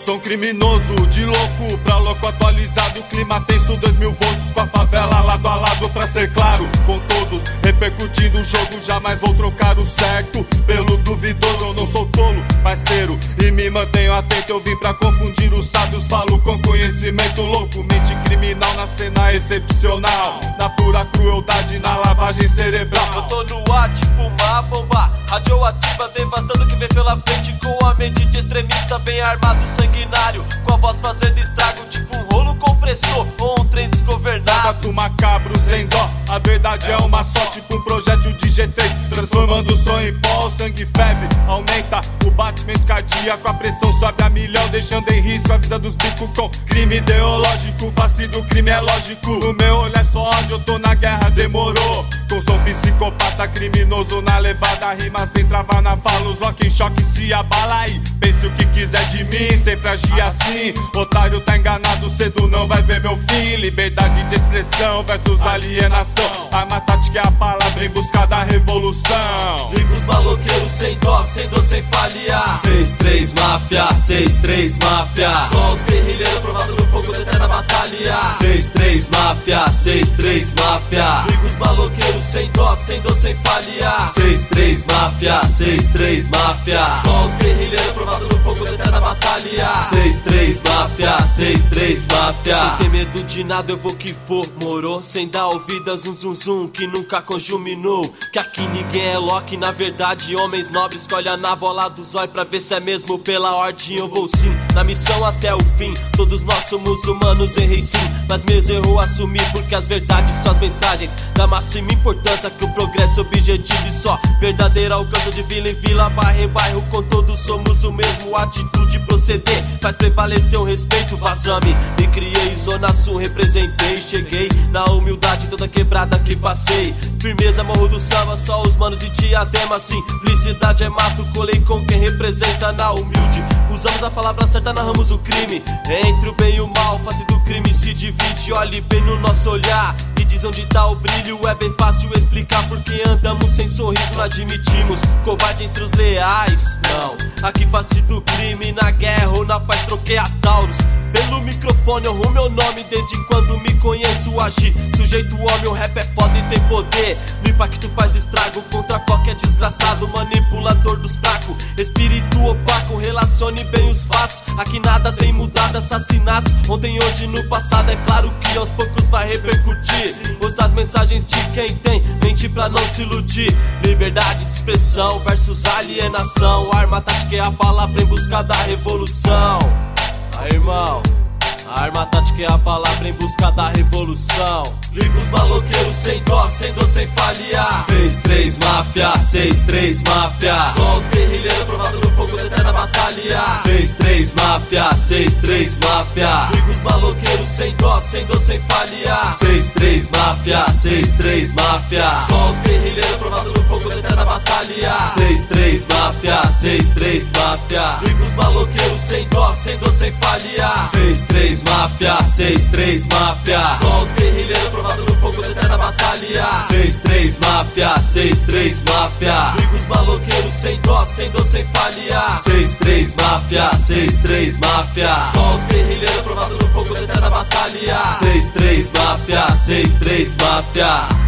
Som criminoso, de louco pra louco atualizado. Clima tenso, 2000 volts com a favela lado a lado. Pra ser claro, com todos repercutindo o jogo. Jamais vou trocar o certo pelo duvidoso. Eu não sou tolo, parceiro, e me mantenho atento. Eu vim pra confundir os sábios, falo com conhecimento louco. Mente criminal na cena excepcional, na pura crueldade, na lavagem cerebral. Eu tô no ar tipo uma bomba radioativa, devastando o que vem pela frente. Com a mente de extremista, bem armado, sanguinário, com a voz fazendo estrago, tipo um rolo compressor ou um trem desgovernado. Do macabro sem dó, a verdade é uma só, tipo um projétil de G3, transformando o som em pó. O sangue ferve, aumenta o batimento cardíaco, a pressão sobe a milhão, deixando em risco a vida dos bicos com crime ideológico. Face do crime é lógico, no meu olhar só onde eu tô na guerra demorou. Com som psicopata criminoso na levada, rima sem travar na fala, os rock em choque se abala aí. Pense o que quiser de mim, sempre agir assim. Otário tá enganado, cedo não vai ver meu fim. Liberdade de expressão versus alienação, arma tática é a palavra em busca da revolução. Liga os maloqueiros sem dó, sem dor, sem falhar. 6-3 máfia, 6-3 máfia, só os guerrilheiros provados no fogo da eterna batalha. 6-3 máfia, 6-3 máfia, liga os maloqueiros sem dó, sem dor, sem falhar. 6-3 máfia, 6-3 máfia, só os guerrilheiros provados no fogo da eterna batalha. 6-3 máfia, 6-3 máfia, sem ter medo de nada eu vou que for, morou? Sem dar ouvidas, zum zum que nunca conjuminou. Que aqui ninguém é Loki, na verdade homens nobres colhem na bola do zóio pra ver se é mesmo pela ordem. Eu vou sim, na missão até o fim. Todos nós somos humanos, errei sim, mas meus erros assumi, porque as verdades são as mensagens da máxima importância, que o progresso é objetivo e só verdadeiro alcance. De vila em vila, bairro em bairro, com todos somos o mesmo, atitude proceder faz prevalecer o respeito. Vazame, me criei, zona sul, representei, cheguei na humildade toda quebrada que passei. Firmeza, morro do samba, só os manos de Diadema. Simplicidade é mato, colei com quem representa na humilde. Usamos a palavra certa, narramos o crime. Entre o bem e o mal, face do crime se divide. Olhe bem no nosso olhar e diz onde tá o brilho. É bem fácil explicar porque andamos sem sorriso. Não admitimos covarde entre os leais, não. Aqui face do crime, na guerra ou na paz troquei a Taurus. Pelo microfone honro meu nome desde quando me conheço agir. Sujeito homem, o rap é foda e tem poder. No impacto faz estrago contra qualquer desgraçado, manipulador dos fracos. Espírito opaco, relacione bem os fatos. Aqui nada tem mudado, assassinatos ontem, hoje, no passado. É claro que aos poucos vai repercutir. Ouça as mensagens de quem tem mente pra não se iludir. Liberdade de expressão versus alienação, arma tática é a palavra em busca da revolução. Aí, irmão, a arma tática é a palavra em busca da revolução. Liga os maloqueiros sem dó, sem dor, sem falhar. 6-3 máfia, 6-3 máfia, só os guerrilheiros provados no fogo da eterna batalha. 6-3 máfia, 6-3 máfia, liga os maloqueiros sem dó, sem dor, sem falhar. 6-3 máfia, 6-3 máfia, só os guerrilheiros provados no fogo da eterna batalha. 6-3 máfia, 6-3 máfia, liga os maloqueiros sem dó, sem dor, sem falhar. 6-3 máfia, 6-3 máfia, só os guerrilheiros provados no fogo da eterna batalha. 6-3 máfia, 6-3 máfia, liga os maloqueiros sem dó, sem dor, sem falhar. 6-3 máfia, 6-3 máfia, só os guerrilheiros provados no fogo da eterna batalha. 6-3 máfia, 6-3 máfia.